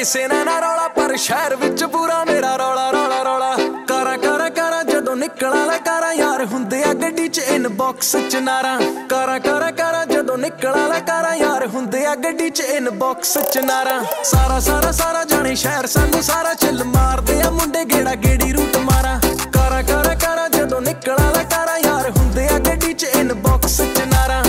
ਕਿਸੇ ਨਾਲ ਨਾ ਰੌਲਾ, ਪਰ ਸ਼ਹਿਰ ਵਿੱਚ ਪੂਰਾ ਮੇਰਾ ਰੌਲਾ ਰੌਲਾ ਰੌਲਾ। ਕਾਰਾਂ ਕਾਰਾਂ ਕਾਰਾਂ ਜਦੋਂ ਨਿਕਲਾਂ ਲੈ ਕਾਰਾਂ, ਯਾਰ ਹੁੰਦੇ ਆ ਗੱਡੀ 'ਚ ਇਨਬਾਕਸ 'ਚ ਨਾਰਾਂ। ਕਾਰਾਂ ਕਾਰਾਂ ਕਾਰਾਂ ਜਦੋਂ ਨਿਕਲਾਂ ਲੈ ਕਾਰਾਂ, ਯਾਰ ਹੁੰਦੇ ਆ ਗੱਡੀ 'ਚ ਇਨਬਾਕਸ 'ਚ ਨਾਰਾਂ। ਸਾਰਾ ਸਾਰਾ ਸਾਰਾ ਜਾਣੇ ਸ਼ਹਿਰ ਸਾਨੂੰ ਸਾਰਾ, ਚਿੱਲ ਮਾਰਦੇ ਆ ਮੁੰਡੇ ਗੇੜਾ ਗੇੜੀ ਰੂਟ ਮਾਰਾਂ। ਕਾਰਾਂ ਕਾਰਾਂ ਕਾਰਾਂ ਜਦੋਂ ਨਿਕਲਾਂ ਲੈ ਕਾਰਾਂ, ਯਾਰ ਹੁੰਦੇ ਆ ਗੱਡੀ 'ਚ ਇਨਬਾਕਸ 'ਚ ਨਾਰਾਂ।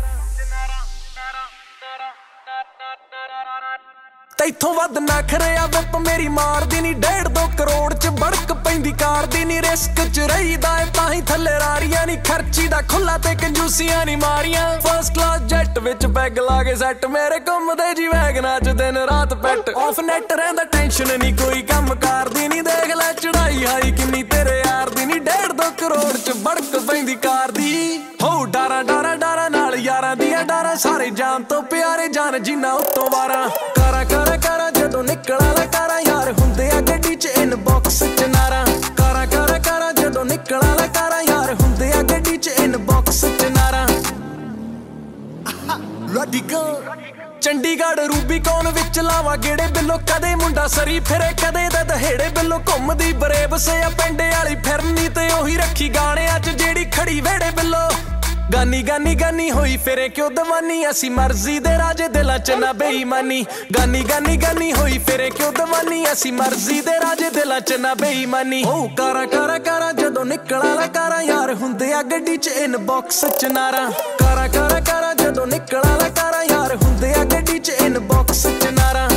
ਤੈਥੋਂ ਵੱਧ ਨਖਰਿਆ ਵਿਪ ਮੇਰੀ ਮਾਰਦੀ ਨੀ, 1.5-2 ਕਰੋੜ 'ਚ ਬੜਕ ਪੈਂਦੀ ਕਾਰ ਦੀ ਨੀ। ਰਿਸਕ 'ਚ ਰਹੀਦਾ ਏ ਤਾਂ ਹੀ ਥੱਲੇ ਰਾਰੀਆਂ ਨੀ, ਖਰਚੀ ਦਾ ਖੁੱਲਾ ਤੇ ਕੰਜੂਸੀਆਂ ਨੀ ਮਾਰੀਆਂ। ਫਸਟ ਕਲਾਸ ਜੈਟ ਵਿੱਚ ਪੈਗ ਲਾ ਕੇ ਸੈੱਟ, ਮੇਰੇ ਘੁੰਮਦੇ ਜੀ ਵੈਗਨਾਂ 'ਚ ਦਿਨ ਰਾਤ ਪੈਟ। ਆਫ ਨੈਟ ਰਹਿੰਦਾ ਟੈਨਸ਼ਨ ਨੀ ਕੋਈ ਕੰਮ ਕਰਦੀ ਨੀ, ਦੇਖ ਲੈ ਚੜਾਈ ਹਾਈ ਕਿੰਨੀ ਤੇਰੇ ਯਾਰ ਦੀ ਨੀ। 1.5-2 ਕਰੋੜ 'ਚ ਬੜਕ ਪੈਂਦੀ ਕਾਰ ਦੀ, ਹੋ ਡਾਰਾਂ ਡਾਰਾਂ ਡਾਰਾਂ ਨਾਲ ਯਾਰਾਂ ਦੀਆਂ ਡਾਰਾਂ। ਸਾਰੇ ਜਾਨ ਤੋਂ ਪਿਆਰੇ ਜਾਨ ਜਿੰਨਾ ਉੱਤੋਂ ਵਾਰਾਂ। ਕਾਰਾਂ ਕਾਰਾਂ ਕਾਰਾਂ ਜਦੋਂ ਨਿਕਲਾਂ ਲੈ ਕਾਰਾਂ, ਯਾਰ ਹੁੰਦੇ ਆ ਗੱਡੀ 'ਚ ਇਨਬਾਕਸ 'ਚ ਨਾਰਾਂ। ਕਾਰਾਂ ਕਾਰਾਂ ਕਾਰਾਂ ਜਦੋਂ ਨਿਕਲਾਂ ਲੈ ਕਾਰਾਂ, ਯਾਰ ਹੁੰਦੇ ਆ ਗੱਡੀ 'ਚ ਇਨਬਾਕਸ 'ਚ ਨਾਰਾਂ। Ready go ਚੰਡੀਗੜ੍ਹ ਰੂਬੀਕੌਨ ਵਿੱਚ ਲਾਵਾਂ ਗੇੜੇ ਬਿੱਲੋ, ਕਦੇ ਮੁੰਡਾ ਸਰੀ ਫਿਰੇ ਕਦੇ ਦਾ ਦਹੇੜੇ ਬਿੱਲੋ। ਘੁੰਮਦੀ ਬਰੇਬਸ ਆ ਪਿੰਡੇ ਵਾਲੀ ਫਿਰਨੀ, ਤੇ ਉਹੀ ਰੱਖੀ ਗਾਣਿਆਂ 'ਚ ਜਿਹੜੀ ਖੜੀ ਵੇੜੇ ਬਿੱਲੋ। ਗਾਨੀ ਗਾਨੀ ਗਾਨੀ ਹੋਈ ਫਿਰੇ ਕਿਉਂ ਦਵਾਨੀ, ਅਸੀਂ ਮਰਜ਼ੀ ਦੇ ਰਾਜੇ ਦਿਲਾਂ 'ਚ ਨਾ ਬੇਈਮਾਨੀ। ਗਾਨੀ ਗਾਨੀ ਗਾਨੀ ਹੋਈ ਫਿਰੇ ਕਿਉਂ ਦਵਾਨੀ, ਅਸੀਂ ਮਰਜ਼ੀ ਦੇ ਰਾਜੇ ਦਿਲਾਂ 'ਚ ਨਾ ਬੇਈਮਾਨੀ। ਹੋ ਕਾਰਾਂ ਕਾਰਾਂ ਕਾਰਾਂ ਜਦੋਂ ਨਿਕਲਾਂ ਲੈ ਕਾਰਾਂ, ਯਾਰ ਹੁੰਦੇ ਆ ਗੱਡੀ 'ਚ ਇਨਬਾਕਸ 'ਚ ਨਾਰਾਂ। ਕਾਰਾਂ ਕਾਰਾਂ ਕਾਰਾਂ ਜਦੋਂ ਨਿਕਲਾਂ ਲੈ ਕਾਰਾਂ, ਯਾਰ ਹੁੰਦੇ ਆ ਗੱਡੀ 'ਚ ਇਨਬਾਕਸ 'ਚ ਨਾਰਾਂ।